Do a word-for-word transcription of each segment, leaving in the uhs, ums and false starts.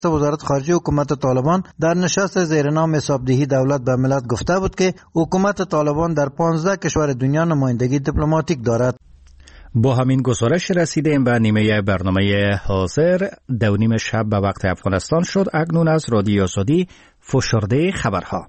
وزارت خارجه حکومت طالبان در نشست زیرنام حسابدهی دولت به ملت گفته بود که حکومت طالبان در پانزده کشور دنیا نمایندگی دیپلماتیک دارد. با همین گزارش رسیدیم به نیمه برنامه حاضر. دو نیم شب به وقت افغانستان شد. اکنون از رادیو آزادی فشرده خبرها.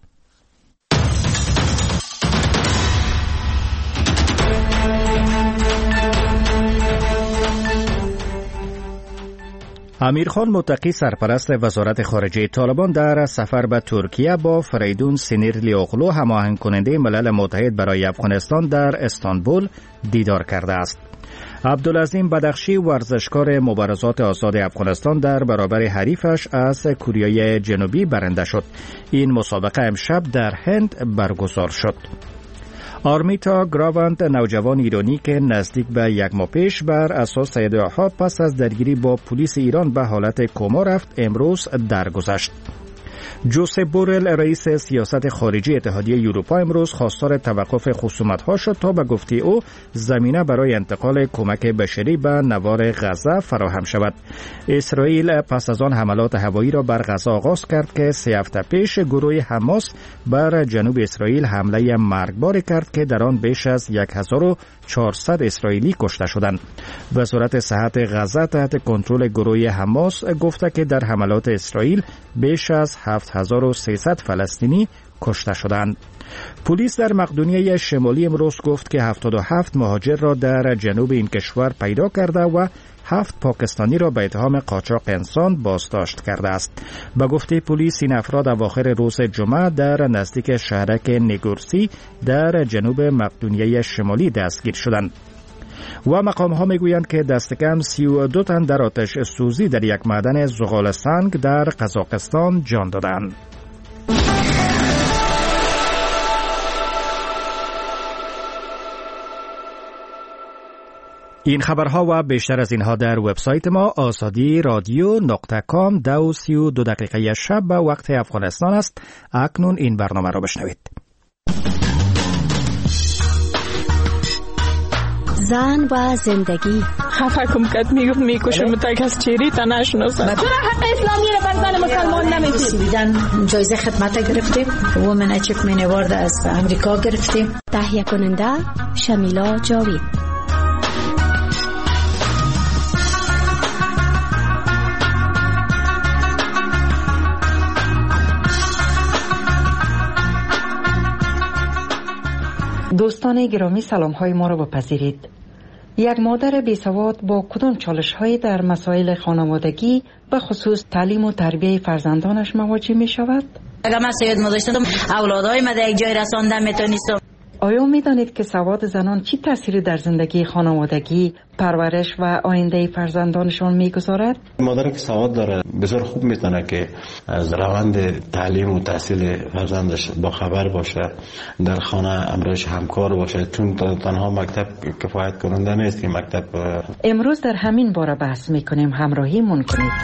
امیرخان متقی سرپرست وزارت خارجه طالبان در سفر به ترکیه با فریدون سینیرلی اغلو هماهنگ کننده ملل متحد برای افغانستان در استانبول دیدار کرده است. عبدالعظیم بدخشی ورزشکار مبارزات آزاد افغانستان در برابر حریفش از کره جنوبی برنده شد. این مسابقه امشب در هند برگزار شد. آرمیتا گراوند نوجوان ایرانی که نزدیک به یک ماه پیش بر اساس ادعاها پس از درگیری با پلیس ایران به حالت کما رفت، امروز درگذشت. جوزپ بورل رئیس سیاست خارجی اتحادیه اروپا امروز خواستار توقف خصومت‌ها شد تا به گفته او زمینه برای انتقال کمک بشری به نوار غزه فراهم شود. اسرائیل پس از آن حملات هوایی را بر غزه آغاز کرد که سه هفته پیش گروه حماس بر جنوب اسرائیل حمله مرگباری کرد که در آن بیش از هزار و چهارصد اسرائیلی کشته شدند. وزارت صحت غزه تحت کنترل گروه حماس گفته که در حملات اسرائیل بیش از هفت هزار و سیصد فلسطینی کشته شدند. پلیس در مقدونیه شمالی امروز گفت که هفتاد و هفت مهاجر را در جنوب این کشور پیدا کرده و هفت پاکستانی را به اتهام قاچاق انسان بازداشت کرده است. به گفته پلیس این افراد اواخر روز جمعه در نزدیک شهرک نگورسی در جنوب مقدونیه شمالی دستگیر شدند. و مقام ها میگویند که دست کم سی و دو تن در آتش سوزی در یک معدن زغال سنگ در قزاقستان جان دادند. این خبرها و بیشتر از اینها در وبسایت ما آزادی رادیو نقطه کام. دو سی و دو دقیقه شب به وقت افغانستان است. اکنون این برنامه را بشنوید. زن و زندگی. خفه کم کت میگفت میکشم متک از چیری تا نشناسم. چرا حق اسلامی رو بر زن مسلمان نمیدی؟ دیدن جایزه خدمت گرفتیم. وومن اچیومنت اوارد از امریکا گرفتیم. تهیه کننده شمیلا جاوید. دوستان گرامی، سلام های ما را بپذیرید. یک مادر بیسواد با کدام چالش های در مسائل خانوادگی به خصوص تعلیم و تربیه فرزندانش مواجه می شود؟ اگر من سید مداشتم اولادهای من در یک جای رساندم میتونستم. آیا می دانید که سواد زنان چی تأثیری در زندگی خانوادگی، پرورش و آینده فرزندانشان می گذارد؟ مادر که سواد داره بسیار خوب میتونه که از روند تعلیم و تحصیل فرزندش با خبر باشه، در خانه امرش همکار باشه، چون تنها مکتب کفایت کننده نیست که مکتب. امروز در همین باره بحث میکنیم، همراهی مون کنید.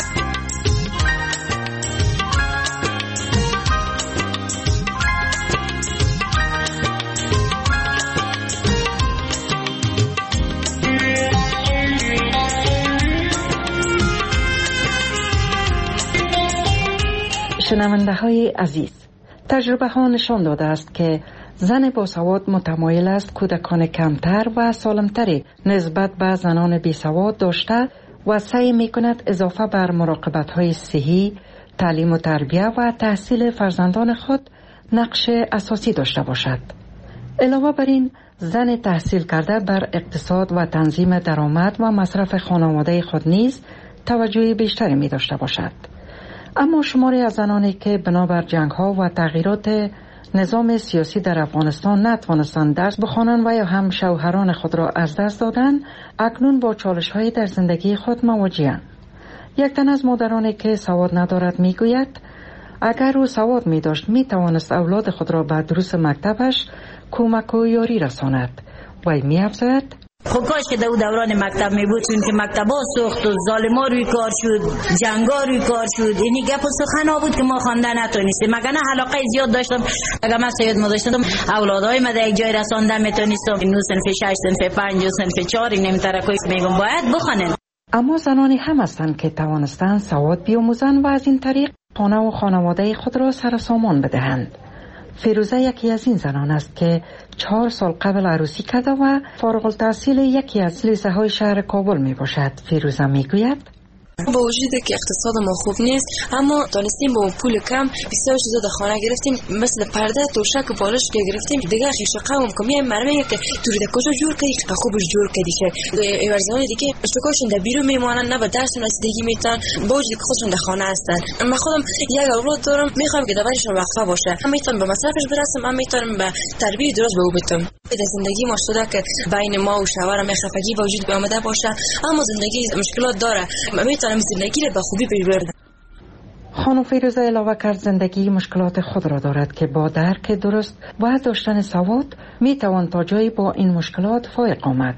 شنونده های عزیز، تجربه ها نشان داده است که زن باسواد متمایل است کودکان کمتر و سالمتری نسبت به زنان بیسواد داشته و سعی می کند اضافه بر مراقبت های صحی، تعلیم و تربیه و تحصیل فرزندان خود نقش اساسی داشته باشد. علاوه بر این، زن تحصیل کرده بر اقتصاد و تنظیم درآمد و مصرف خانواده خود نیز توجه بیشتری می داشته باشد. اما شماری از زنانی که بنابر جنگ‌ها و تغییرات نظام سیاسی در افغانستان نتوانستند درس بخوانند و یا هم شوهران خود را از دست دادند، اکنون با چالش‌هایی در زندگی خود مواجه‌اند. یک تن از مادرانی که سواد ندارد میگوید اگر او سواد می داشت می توانست اولاد خود را به دروس مکتبش کمک و یاری رساند. وی می افزاید خب کاش که دو دوران مکتب می بود، چون که مکتبا سوخت و ظالما روی کار شد، جنگا روی کار شد. اینی گپ و سخن بود که ما خوانده نتونستیم. مگر نه علاقه زیاد داشتم. اگر من سید ما داشتم اولادای ما در یک جای رسانده میتونستم. نو صنف شش، صنف پنج، صنف چهار، این نمیترکوی میگم باید بخونن. اما زنانی هم هستند که توانستند سواد بیاموزند و از این طریق خانه و خانواده خود را سر و سامان بدهند. فیروزه یکی از این زنان است که چهار سال قبل عروسی کرده و فارغ التحصیل یکی از لیسه های شهر کابل می باشد. فیروزه می گوید با وجود که اقتصاد ما خوب نیست اما دانستیم با پول کم بسیار چیزا در خانه گرفتیم، مثل پرده، توشک و بالش که گرفتیم. دیگه خیشه قوم که میایم مرمه که توری در کجا جور کردی که خوبش جور کردی که ورزنان دیگه اشتکاشون در بیرون میمانن، نه به درس رسیدگی میتن با وجود که خودشون در خانه هستن. من خودم یک اولاد دارم، میخوام که دورشون وقفه باشه، هم میتونم به مصرفش برسم، هم میتونم به تربیت درست به او بدم. در زندگی ما شده که بین ما و شوهرم خفگی وجود آمده باشه، اما زندگی مشکلات داره، میتونم زندگی را به خوبی پیش ببرم. خانم فیروزه علاوه کرد زندگی مشکلات خود را دارد که با درک درست و داشتن سواد میتوان تا جایی با این مشکلات فائق آمد.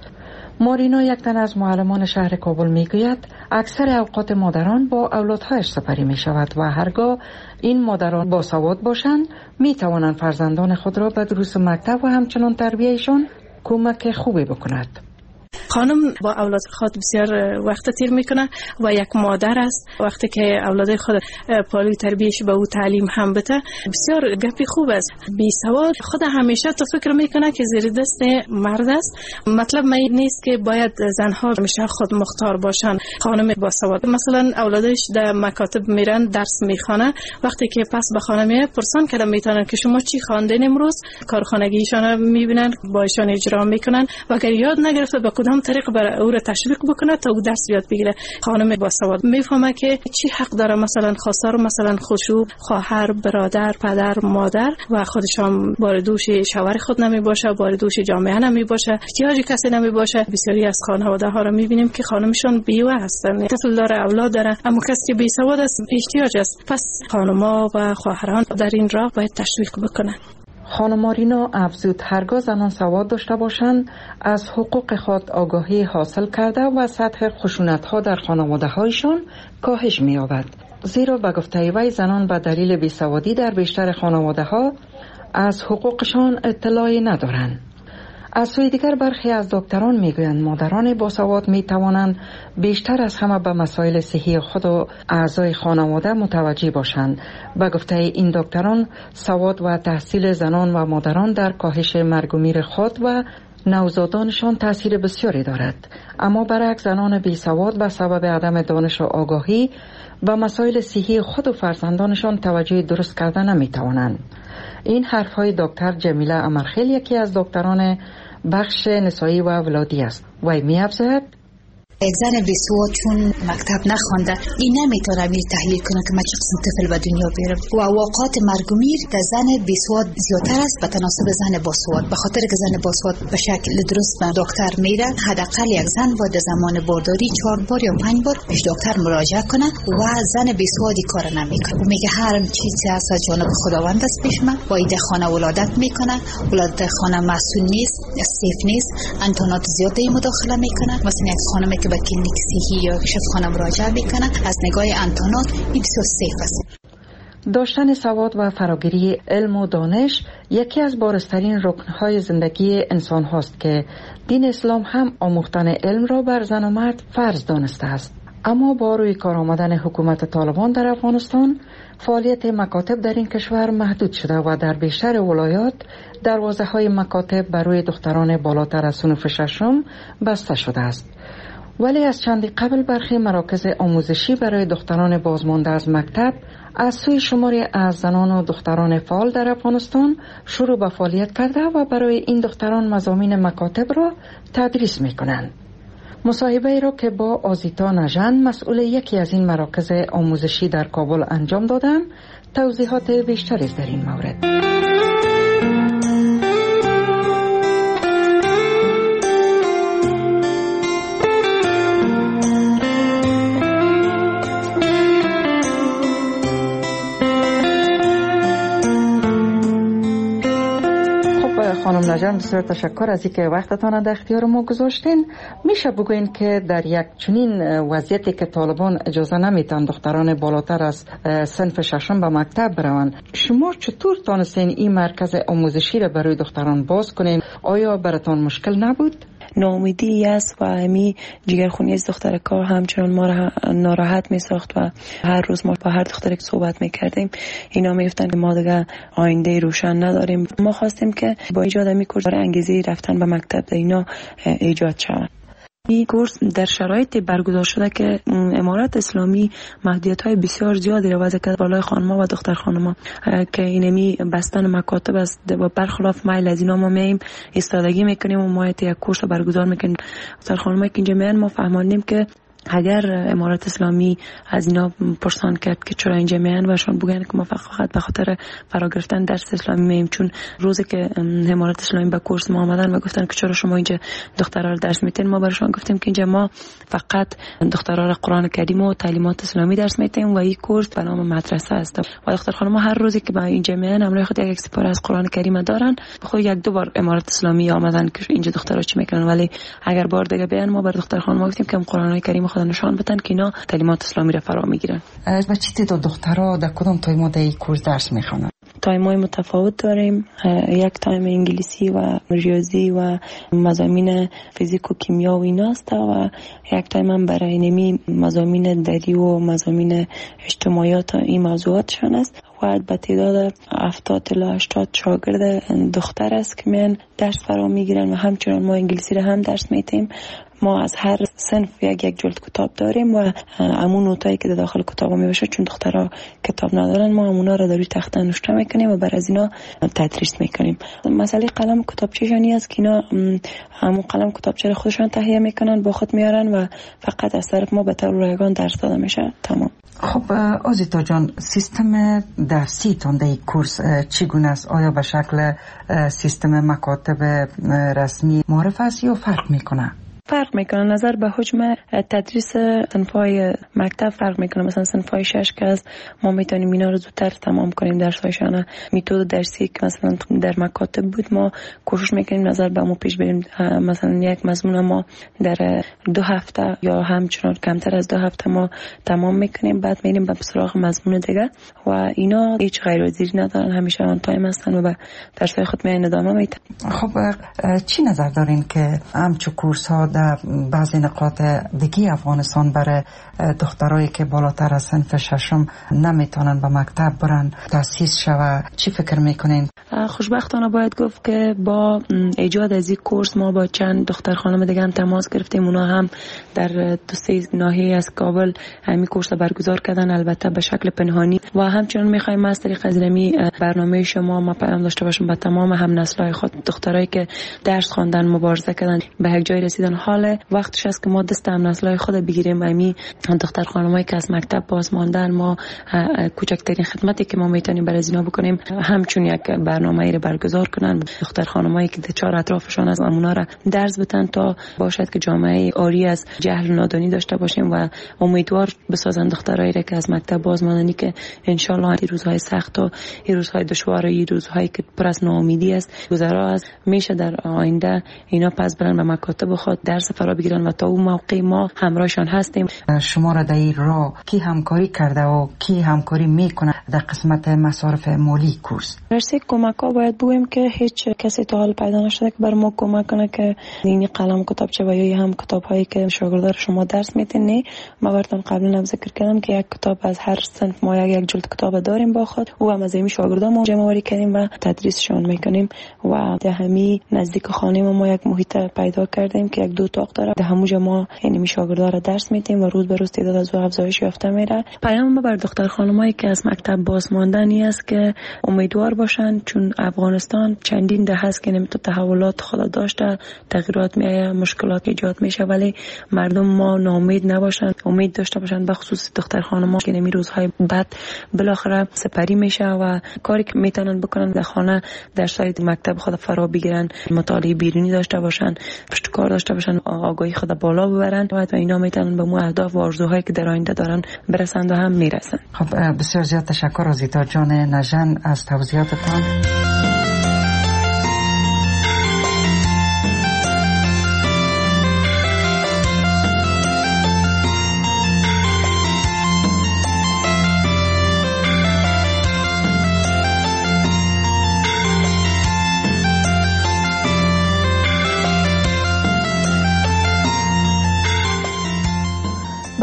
مارینا، یک تن از معلمان شهر کابل، میگوید اکثر اوقات مادران با اولادهایش سپری می شود و هرگاه این مادران با سواد باشند می توانند فرزندان خود را به دروس مکتب و همچنان تربیهشان کمک خوبی بکند. خانم با اولاد خود بسیار وقت تیر میکنه و یک مادر است. وقتی که اولاد خود پالوی تربیتش به او تعلیم هم بده بسیار گپی خوب است. بی سواد خود همیشه تو فکر میکنه که زیر دست مرد است. مطلب من نیست که باید زنها همیشه خود مختار باشن. خانم با سواد مثلا اولادش در مکاتب میرن درس میخوانه، وقتی که پس به خانه میاد پرسان کردن میتونن که شما چی خواندین امروز، کارخانگیشان میبینن با ایشان اجرا میکنن و اگر یاد نگرفته به کدام طریق برای او را تشویق بکنه تا او درس یاد بگیره. خانم با سواد میفهمه که چی حق داره، مثلا خواستار مثلا خودشو، خواهر، برادر، پدر، مادر و خودشان بار دوش شوهر خود نمی باشه، بار دوش جامعه نمی باشه، احتیاج کسی نمی باشه. بسیاری از خانواده ها را میبینیم که خانمشون بیوه هستن، طفل داره، اولاد داره، اما کسی که بی سواد است احتیاج است. پس خانم‌ها و خواهران در این راه باید تشویق بکنن. خانم مارینا افزود هرگاه زنان سواد داشته باشند از حقوق خود آگاهی حاصل کرده و سطح خشونت‌ها در خانواده‌هایشان کاهش می‌یابد، زیرا به گفته وی زنان به دلیل بیسوادی در بیشتر خانواده‌ها از حقوقشان اطلاعی ندارند. از سوی دیگر برخی از دکتران میگویند مادران با سواد می توانند بیشتر از همه به مسائل صحی خود و اعضای خانواده متوجه باشند. به گفته این دکتران سواد و تحصیل زنان و مادران در کاهش مرگ و میر خود و نوزادانشان تاثیر بسیاری دارد، اما برعکس زنان بی سواد به سبب عدم دانش و آگاهی به مسائل صحی خود و فرزندانشان توجه درست کرده نمی توانند. این حرفهای دکتر جمیله امرخیل یکی از دکتران بخش نسایی و ولادی است. وی می افزاید یک زن بیسواد چون مکتب نخوانده این نمیتونه می تحلیل کنه که من چه قسم طفل به دنیا بیارم و واقعات مرگ و میر در زن بیسواد زیادتر است به تناسب زن باسواد، به خاطر که زن باسواد به شکل درست به دکتر میره. حداقل یک زن باید زمان بارداری چهار بار یا پنج بار پیش دکتر مراجعه کنه و زن بیسوادی کار نمیکنه. میگه هر چیزی از جانب خداوند است پیش من، با ایده خانه ولادت میکنه، ولادت خانه مسئول نیست، سیف نیست، انتونات زیاده مداخله میکنه. مثلا یک خانمی به کلینیک صحی یا شفاخانه مراجعه میکنه از نگاه انتونات این بسیار سیف است. داشتن سواد و فراگیری علم و دانش یکی از بارزترین رکنهای زندگی انسان هاست که دین اسلام هم آموختن علم را بر زن و مرد فرض دانسته است. اما با روی کار آمدن حکومت طالبان در افغانستان فعالیت مکاتب در این کشور محدود شده و در بیشتر ولایات دروازه های مکاتب برای دختران بالاتر از صنف ششم بسته شده است. ولی از چندی قبل برخی مراکز آموزشی برای دختران بازمانده از مکتب از سوی شماری از زنان و دختران فعال در افغانستان شروع به فعالیت کرده و برای این دختران مضامین مکاتب را تدریس می کنند. مصاحبه را که با آزیتا نژند مسئول یکی از این مراکز آموزشی در کابل انجام دادم توضیحات بیشتری در این مورد. خانم نژند بسیار تشکر از اینکه وقتتان در اختیار ما گذاشتین. میشه بگوین که در یک چنین وضعیتی که طالبان اجازه نمیتن دختران بالاتر از صنف ششم به مکتب بروند، شما چطور تانستین این مرکز آموزشی را برای دختران باز کنین؟ آیا براتان مشکل نبود؟ ناامیدی است و همی جگرخونی از دخترکا همچنان ما را ناراحت می ساخت و هر روز ما با هر دختری که صحبت می کردیم اینا می گفتن که ما دیگه آینده روشن نداریم. ما خواستیم که با ایجاد همی کورس انگیزه رفتن به مکتب در اینا ایجاد شود. این کورس در شرایط برگزار شده که امارت اسلامی محدودیت‌های بسیار زیادی را وضع کرده بالای خانم‌ها و دختر خانم‌ها که اینمی بستن مکاتب است و برخلاف میل از اینا ما میایم ایستادگی میکنیم و ما یک کورس برگزار میکنیم. دختر خانم‌ها که اینجا میان ما فهمیدیم که اگر امارت اسلامی از اینا پرسان کرد که چرا اینجا میان و شون بگن که ما فقط به خاطر فرا گرفتن درس اسلامی میایم، چون روزی که امارت اسلامی به کورس ما آمدن و گفتن که چرا شما اینجا دخترها رو درس میتین، ما براشون گفتیم که اینجا ما فقط دخترها رو قرآن کریم و تعلیمات اسلامی درس میتیم و این کورس به نام مدرسه است و دختر خانم هر روزی که با اینجا میان همراه خود یک سپاره از قرآن کریم دارن. خود یک دو بار امارت اسلامی آمدن که اینجا دخترها چی میکنن، ولی اگر بار دیگه بیان ما بر دختر خانم گفتیم که قرآن کریم خدا نشان بدن که اینا تعلیمات اسلامی را فرا میگیرن. از بچه تعداد دخترها در کدام تایم‌ها در این کورس درس میخوانند؟ تایم‌های متفاوت داریم. یک تایم انگلیسی و ریاضی و مضامین فیزیک و کیمیا و ایناست و یک تایم هم برای نمی مضامین دری و مضامین اجتماعیات این موضوعاتشان است و به تعداد هفتاد تا هشتاد شاگرد دختر است که میان درس فرا میگیرن و همچنان ما انگلیسی را هم درس میتیم. ما از هر صنف یک یک جلد کتاب داریم و همون نوتایی که داخل کتاب می باشه، چون دخترها کتاب ندارن ما همونا را در روی تخته نوشته میکنیم و بر از اینا تدریس میکنیم. مسئله قلم کتابچه جانی است که اینا همون قلم کتابچه خودشان تهیه میکنن با خود میارن و فقط از طرف ما به طور رایگان درس داده میشه. تمام. خب آزیتا جان، سیستم درسی تان در این کورس چگونه است؟ آیا به شکل سیستم مکاتب رسمی معرف است یا فرق میکنه؟ فرق میکنه. نظر به حجم تدریس صنف‌های مکتب فرق میکنه. مثلا صنف‌های شش که از ما میتونیم اینا رو زودتر تمام کنیم درس‌هایشان. متد درسی که مثلا در مکاتب بود ما کوشش میکنیم نظر به ما پیش بریم. مثلا یک مضمون ما در دو هفته یا همچنان کمتر از دو هفته ما تمام میکنیم، بعد میریم به سراغ مضمون دیگه و اینا هیچ غیرحاضری ندارن، همیشه آن تایم هستن و به درس‌های خود میان ادامه میدن. خب چی نظر دارین که همچون کورس‌ها در بعضی نقاط دیگه افغانستان برای دخترایی که بالاتر از صنف ششم نمیتونن به مکتب برن تأسیس شود؟ چی فکر میکنین؟ خوشبختانه باید گفت که با ایجاد از این کورس ما با چند دختر خانم دیگه هم تماس گرفتیم. اونا هم در دو سه ناحیه از کابل همین کورس برگزار کردن، البته به شکل پنهانی و همچنان میخوایم از طریق از برنامه شما ما پیام داشته باشیم به تمام هم نسل‌های خود، دخترایی که درس خواندن مبارزه کردن به یک جای رسیدن. حال وقتش است که ما دست هم نسل‌های خود بگیریم و همین دختر خانمایی که از مکتب باز ماندن ما کوچکترین خدمتی که ما میتونیم برای اینا بکنیم همچون یک برنامه‌ای رو برگزار کنن. دختر خانمایی که چهار اطرافشان از امونا را درس بدن تا باشد که جامعه آری از جهل و نادانی داشته باشیم و امیدوار بسازن دخترایی را که از مکتب باز ماندنی که ان شاء الله این روزهای سخت و این روزهای دشوار و این روزهایی که پر از ناامیدی است گذرا است میشه در آینده اینا پس برن به مکاتب خود درس فرا بگیرن و تا اون موقع ما همراهشان هستیم. شما را در این راه کی همکاری کرده و کی همکاری میکنه در قسمت مصارف مالی کورس؟ درسی کمک ها باید بگویم که هیچ کسی تا حال پیدا نشده که بر ما کمک کنه که این قلم کتابچه و یا هم کتاب هایی که شاگردان شما درس میتین. نه، ما براتون قبلا هم ذکر کردم که یک کتاب از هر صنف ما یک یک جلد کتاب داریم با خود و هم از این شاگردان ما جمع آوری کردیم و تدریسشون میکنیم و در همین نزدیک خانه ما یک محیط پیدا کردیم که یک دو اتاق داره. در همونجا ما یعنی شاگردان را درس میدیم و روز به روز تعداد از افزایش یافته میره. پیام ما بر دختر خانمایی که از مکتب باز ماندنی است که امیدوار باشن، چون افغانستان چندین دهه است که نمیتونه تحولات خود داشته، تغییرات میایه، مشکلات ایجاد میشه، ولی مردم ما ناامید نباشن، امید داشته باشن به خصوص دختر خانم‌ها که نمی روزهای بعد بالاخره سپری میشه و کاری که میتونن بکنن در خانه درسای مکتب خود فرا بگیرن، مطالعه بیرونی داشته باشن، پشتکار داشته باشن، آگاهی خود بالا ببرن و اینا میتونن به مو اهداف و آرزوهایی که در آینده دارن برسند و هم میرسن. خب بسیار زیاد تشکر آزیتا جان نژن از توضیحاتتان.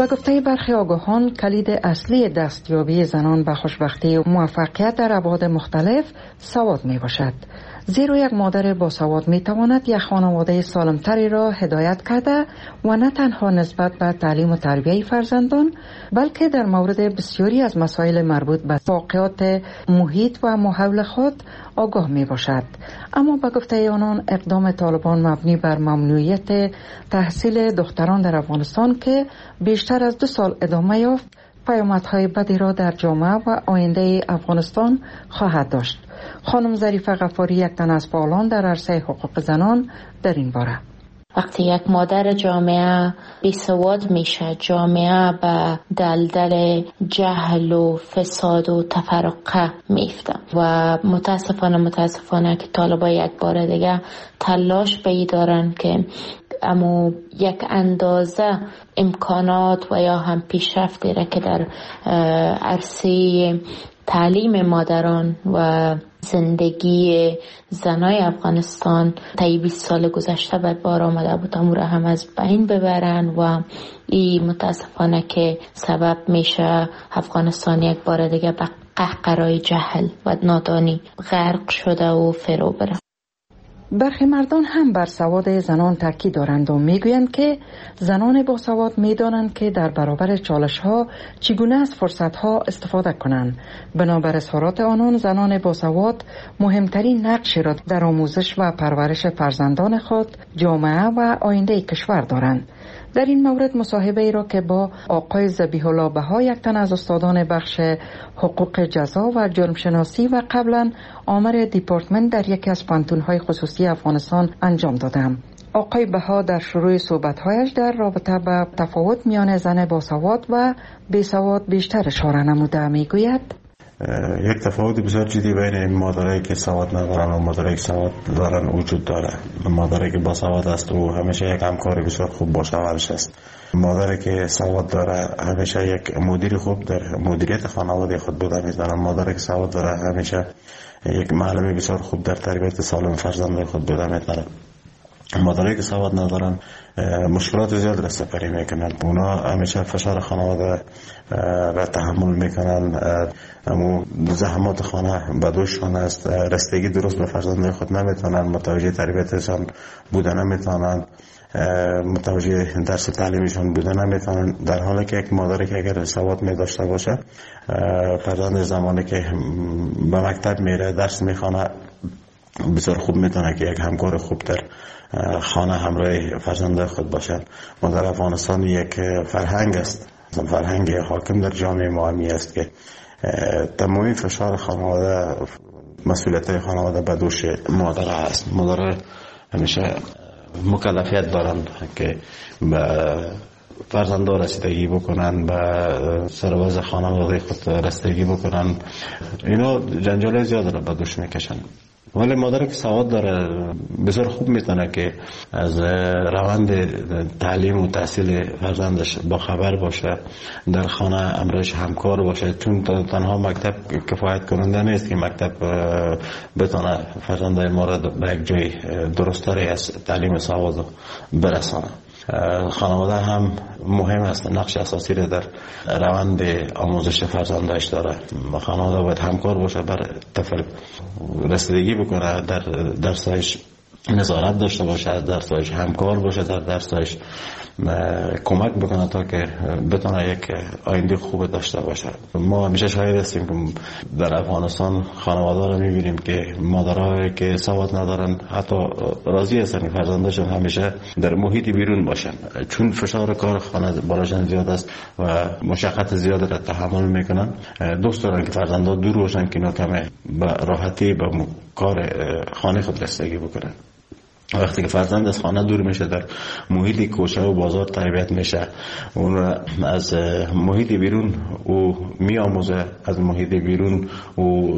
به گفته برخی آگاهان کلید اصلی دستیابی زنان به خوشبختی و موفقیت در ابعاد مختلف سواد می باشد. زیرا یک مادر با سواد می تواند یک خانواده سالمتری را هدایت کرده و نه تنها نسبت به تعلیم و تربیت فرزندان بلکه در مورد بسیاری از مسائل مربوط به واقعات محیط و ماحول خود آگاه می باشد. اما به گفته آنان اقدام طالبان مبنی بر ممنوعیت تحصیل دختران در افغانستان که بیشتر از دو سال ادامه یافت پیامدهای بدی را در جامعه و آینده افغانستان خواهد داشت. خانم ظریفه غفاری یک تن از فعالان در عرصه حقوق زنان در این باره: وقتی یک مادر جامعه بیسواد میشه، جامعه به دلدل جهل و فساد و تفرقه میفته و متاسفانه متاسفانه که طالبا یک بار دیگه تلاش به این دارن که اما یک اندازه امکانات و یا هم پیشرفتی را که در عرصه تعلیم مادران و زندگی زنای افغانستان طی بیست سال گذشته به بار آمده بود امور هم از بین ببرن و این متاسفانه که سبب میشه افغانستان یک بار دیگه به قهقرای جهل و نادانی غرق شده و فرو بره. برخی مردان هم بر سواد زنان تاکید دارند و میگویند که زنان با سواد میدانند که در برابر چالش ها چگونه از فرصت ها استفاده کنند. بنابر اظهارات آنان زنان با سواد مهمترین نقشی را در آموزش و پرورش فرزندان خود، جامعه و آینده کشور دارند. در این مورد مصاحبه ای را که با آقای ذبیح الله بها یک تن از استادان بخش حقوق جزا و جرم شناسی و قبلا آمر دیپارتمنت در یکی از پانتون‌های خصوصی افغانستان انجام دادم. آقای بها در شروع صحبت‌هایش در رابطه با تفاوت میان زن با سواد و بی سواد بیشتر اشاره نموده میگوید: یک تفاوت بسیار جدی بین مادرایی که سواد ندارن و مادرایی که سواد دارن وجود داره. مادری که با سواد است و همیشه یک همکار بسیار خوب با شوهرش است. مادری که سواد داره همیشه یک مدیر خوب در مدیریت خانواده خود بوده میتونه. مادری که سواد داره همیشه یک معلم بسیار خوب در تربیت سالم فرزند خود بوده میتونه. مادرایی که سواد ندارن مشکلات زیاد را سپری میکنن. اونا همیشه فشار خانواده و تحمل میکنن. اما زحمات خانه به دوششان است. رسیدگی درست به فرزند خود نمیتونن. متوجه تربیتشان بودن نمیتونن. متوجه درس تعلیمیشان بودن نمیتونن. در حالی که یک مادری که اگر سواد می داشته باشه فرزند زمانی که به مکتب میره درس میخونه بسیار خوب میتونه که یک همکار خوب در خانه همراه فرزند خود باشن. ما در افغانستان یک فرهنگ است، فرهنگ حاکم در جامعه ما همی است که تمامی فشار خانواده، مسئولیت خانواده به دوش مادر است. مادر همیشه مکلفیت دارند که به فرزندان رسیدگی بکنن، به سرباز خانواده خود رسیدگی بکنن. اینا جنجال زیاد را به دوش میکشن. ولی مادر که سواد داره بسیار خوب میتونه که از روند تعلیم و تحصیل فرزندش با خبر باشه، در خانه امرش همکار باشه. چون تنها مکتب کفایت کننده نیست که مکتب بتونه فرزندای ما را به یک جای درستری از تعلیم سواد برسانه. خانواده هم مهم است، نقش اساسی را در روند آموزش فرزندش داره. خانواده باید همکار باشه، بر طفل رسیدگی بکنه، در درسش نظارت داشته باشه، در درسش همکار باشه، در درسش کمک بکنه تا که بتونه یک آینده خوب داشته باشه. ما همیشه شاهد هستیم که در افغانستان خانواده رو میبینیم که مادرایی که سواد ندارن حتی راضی هستن که فرزندشون همیشه در محیط بیرون باشن، چون فشار کار خانه بالاشان زیاد است و مشقت زیاد را تحمل میکنن. دوست دارن که فرزندا دور باشن که اینا کمه به راحتی به کار خانه خود رسیدگی بکنن. وقتی که فرزند از خانه دور میشه، در محیط کوچه و بازار تربیت میشه، اون از محیط بیرون او میآموزه، از محیط بیرون او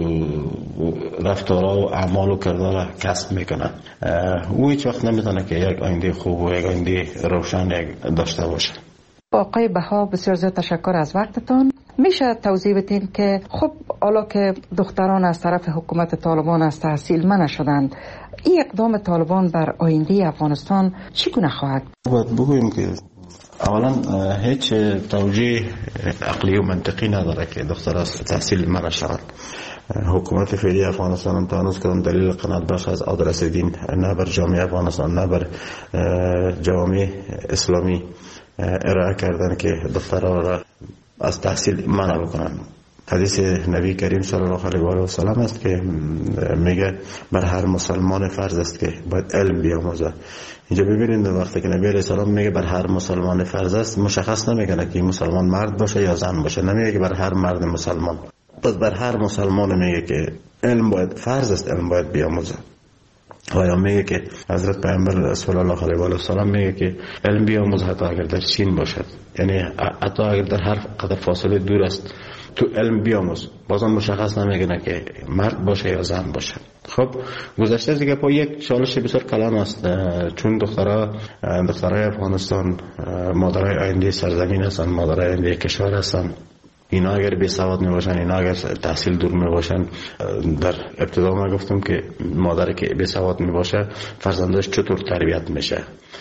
رفتارها و اعمال و کردار کسب میکنه. او هیچ وقت نمیتونه که یک آینده خوب و یک آینده روشن داشته باشه. آقای بها بسیار زیاد تشکر از وقتتان. میشه توضیح بدین که خب حالا که دختران از طرف حکومت طالبان از تحصیل منع شدند، این اقدام طالبان بر آینده افغانستان چگونه خواهد؟ باید بگوییم که اولا هیچ توجیه عقلی و منطقی نداره که دختر از تحصیل منع شود. حکومت فعلی افغانستان تا هنوز کدام دلیل قناعت بخش از عاد رسیدین نه بر جامعه افغانستان نه بر جامعه اسلامی ارائه کردن که دخترها را از تحصیل منع بکنن. حدیث نبی کریم صلی الله علیه و آله و سلم است که میگه بر هر مسلمان فرض است که باید علم بیاموزه. اینجا ببینید وقتی که نبی علیه السلام میگه بر هر مسلمان فرض است، مشخص نمیکنه که مسلمان مرد باشه یا زن باشه، نمیگه که بر هر مرد مسلمان. پس بر هر مسلمان میگه که علم باید فرض است، علم باید بیاموزه. و یا میگه که حضرت پیامبر صلی الله علیه و آله و سلم میگه که علم بیاموز حتی اگر در چین باشد، یعنی حتی اگر در هر قدر فاصله دور است تو علم بیاموز. بازم مشخص نمیگه که مرد باشه یا زن باشه. خب گذشته دیگه با یک چالش بسیار کلان است، چون دخترها دخترای افغانستان مادرای آینده سرزمین هستند، مادرای آینده کشور هستند. اینا اگر بی سواد می باشن، اینا اگر تحصیل دور می باشن، در ابتدا ما گفتم که مادری که بی سواد می باشه فرزندش چطور تربیت میشه.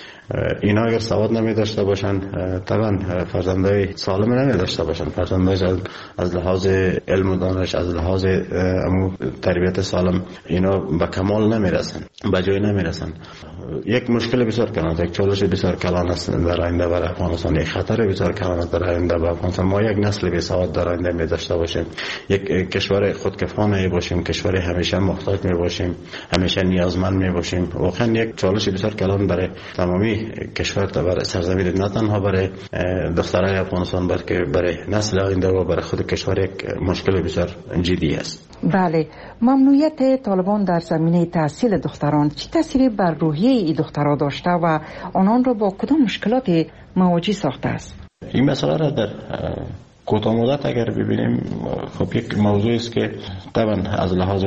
اینا اگر سواد نمی داشته باشن طبعا فرزندای سالم نمی داشته باشن، فرزندای از لحاظ علم و دانش، از لحاظ امو تربیت سالم اینا به کمال نمی رسن، به جای نمی رسن. یک مشکل بسیار کلان، یک چالش بسیار کلان است در آینده برای افغانستان، یک خطر بسیار کلان است در آینده برای افغانستان. ما یک نسل بی سواد در آینده می داشته باشیم، یک کشور خودکفا می باشیم، کشور همیشه محتاج می باشیم، همیشه نیازمند می باشیم. واقعا یک چالش بسیار کلان برای تمامی کشور تا برای سرزمین، نه تنها برای دخترای افغانستان بلکه برای نسل آینده و برای خود کشور یک مشکل بسیار جدی است. بله، ممنوعیت طالبان در زمینه تحصیل دختران چه تأثیری بر روحیه این دخترها داشته و آنان را با کدام مشکلات مواجه ساخته است؟ این مسئله را در کوتاه مدت اگر ببینیم، خب یک موضوع است که طبعا از لحاظ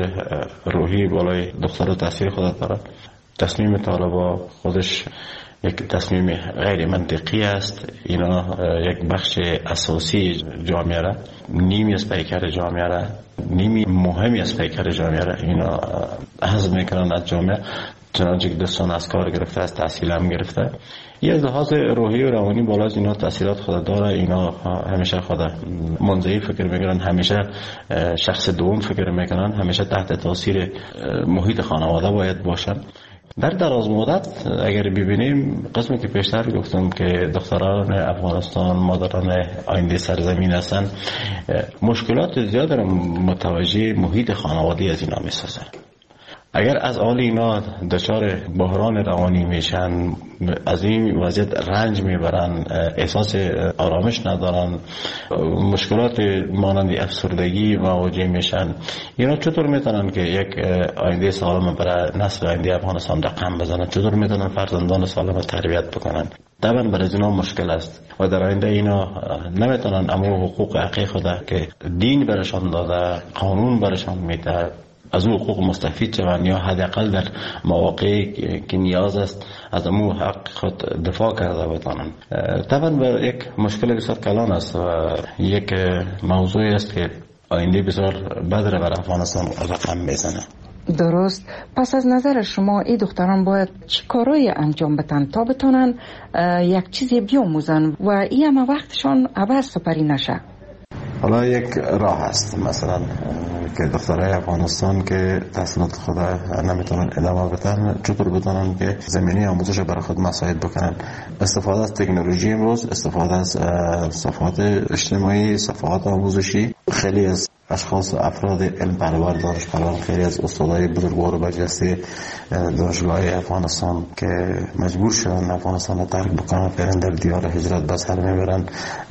روحی بالای دخترها تاثیر خود دارد. تصمیم طالبان خودش یک تصمیم غیر منطقی است. اینا یک بخش اساسی جامعه را، نیمی از پیکر جامعه را، نیمی مهمی از پیکر جامعه را اینا حذف میکنن از جامعه. چنانچه که دستان از کار گرفته، از تحصیل هم گرفته. یه از لحاظ روحی و روانی بالا از اینا تحصیلات خود داره. اینا همیشه خود منزوی فکر میکنن، همیشه شخص دوم فکر میکنن، همیشه تحت تاثیر محیط خانواده باید باشن. در دراز مدت اگر ببینیم، قسمی که پیشتر گفتم که دختران افغانستان مادران آینده سرزمین هستن، مشکلات زیاد را متوجه محیط خانوادی از اینا میسازن. اگر از آن اینا دچار بحران روانی میشن، از این وضعیت رنج میبرن، احساس آرامش ندارن، مشکلات مانند افسردگی مواجه میشن، اینا چطور میتونن که یک آینده سالم برای نسل آینده افغانستان رقم بزنن؟ چطور میتونن فرزندان سالم تربیت بکنن؟ طبعا برای اینا مشکل است و در آینده اینا نمیتونن امو حقوق حقیقی خود که دین برشان داده، قانون برشان میده، از او حقوق مستفید شوند یا حداقل در مواقعی که نیاز است از امو حق خود دفاع کرده بتانند. طبعا به یک مشکل بسیار کلان است و یک موضوعی است که آینده بسیار بد را بر افغانستان رقم میزنه. درست. پس از نظر شما این دختران باید چی کارایی انجام بدن تا بتونن یک چیزی بیاموزن و این همه وقتشان عوض سپری نشه؟ حالا یک راه است، مثلا که دخترای افغانستان که تحصیلات خود نمیتونن ادامه بدن، چطور بتونن که زمینه آموزش برای خود مساعد بکنن. استفاده از تکنولوژی امروز، استفاده از صفحات اجتماعی، صفحات آموزشی. خیلی از اشخاص و افراد علم پرور، دانش پرور، خیلی از استادای بزرگوار و برجسته دانشگاه افغانستان که مجبور شدن افغانستان را ترک بکنن، برن در دیار هجرت به سر میبرن،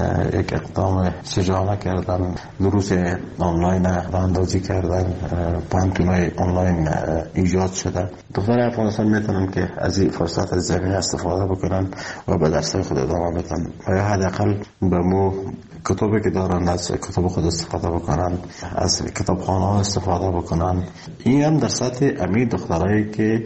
یک اقدام شجاعانه کردن، دروس آنلاین راهاندازی کردن، پانتونای آنلاین ایجاد شده. دختر افغانستان میتونن که از این فرصت از زمینه استفاده بکنن و به درسای خود ادامه بدن و یا حداقل به مو کتابی که دارن از کتاب خود استفاده بکنن، از کتابخانه ها استفاده بکنن. این هم در سطح امی دخترایی که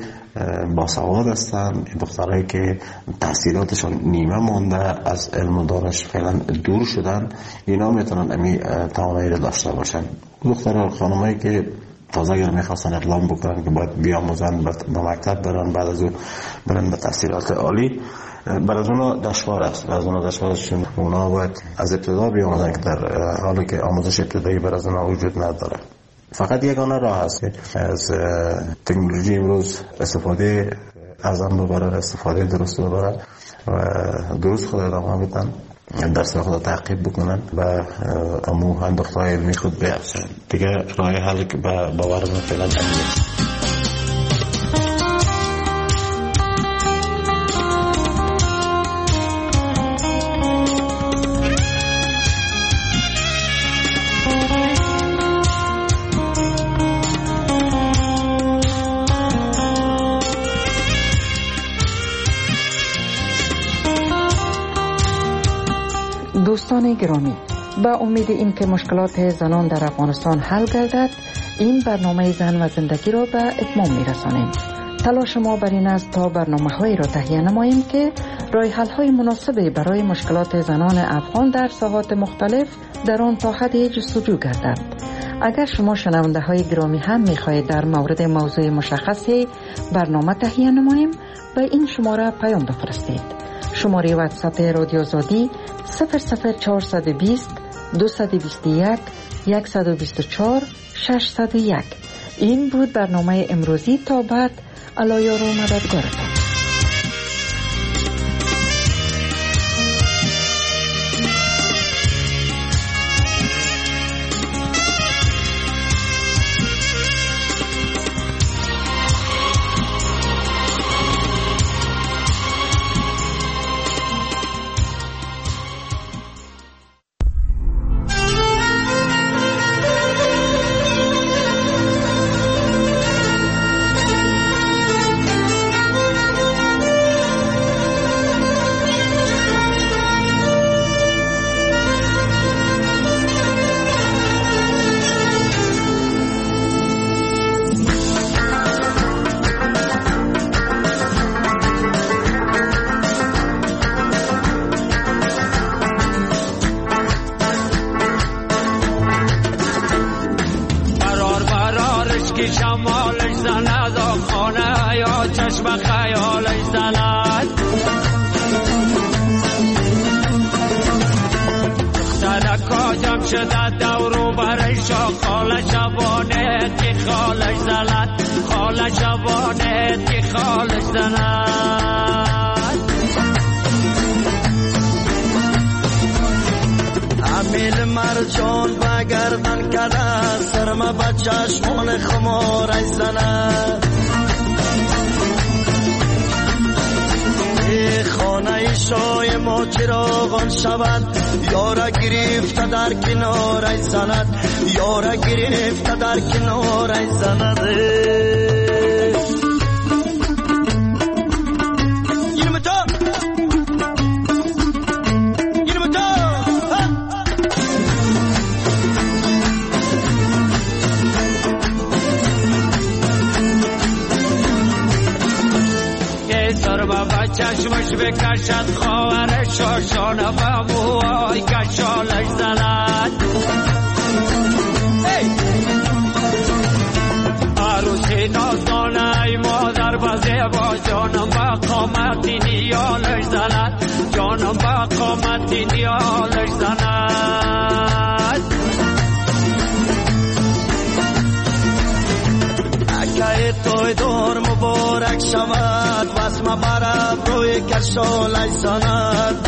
باسواد هستن، دخترایی که تحصیلاتشون نیمه مانده، از علم و دانش فعلا دور شدن، اینا میتونن امی توانایی را داشته باشن. دخترها خانمایی که تازه اگر میخواستن اقدام بکنن که باید بیاموزن، به مکتب برن، بعد از او برن به تحصیلات عالی، برای از اونا دشوار است. برای از اونا دشوار است چون اونا باید از ابتدا بیاموزن که در حالی که آموزش ابتدایی برای از اونا وجود نداره. فقط یگانه راه است که از تکنولوژی امروز استفاده ارزان ببرن، استفاده درست ببرن و درست خود ادامه بدن، درس خود تعقیب بکنن و امو انداخته‌های علمی خود بیافزن. دیگه راه حل که باور من فعلا همینه. دوستان گرامی، با امید این که مشکلات زنان در افغانستان حل گردد، این برنامه زن و زندگی را به اتمام می‌رسانیم. تلاش ما بر این است تا برنامه‌هایی را تهیه نماییم که راه حل‌های مناسبی برای مشکلات زنان افغان در ساحات مختلف در آن تا حدی جستجو گردد. اگر شما شنونده‌های گرامی هم می‌خواهید در مورد موضوع مشخصی برنامه تهیه نماییم، به این شماره پیام بفرستید. شماره واتساپ رادیو آزادی صفر صفر چهارصد و بیست دویست و بیست و یک صد و بیست و چهار ششصد و یک. این بود برنامه امروزی. تا بعد، الله یار و مددگارتان. مرجان بگردن کرده سرما به چشمان خمار ای زند. ای خانه شای ما چراغان شود، یارا گرفته در کنار ای زند، یارا گرفته در کنار ای زند. چشمش بکشد خواهر شاشانه و موهای کشالش زند. عروسی نازانه ای مادر بزه با جانم با قامتی نیالش زند، جانم با قامتی نیالش زند. اگه توی دور مبارک شود، واسم برم روی کشالش زند.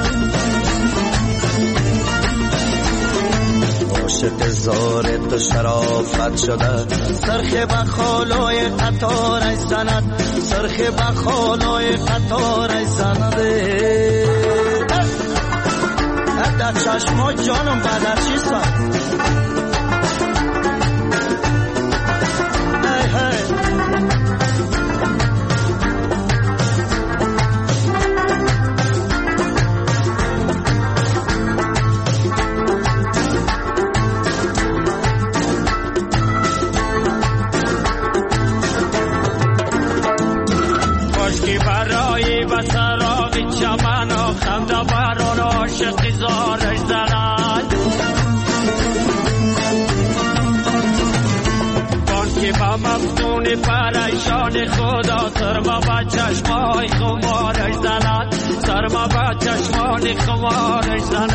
عاشق زار تو شرافت شده، سرخ بخالای قطارش زند، سرخ بخالای قطارش زند. در چشما جانم بدر چی سند. خوارش زند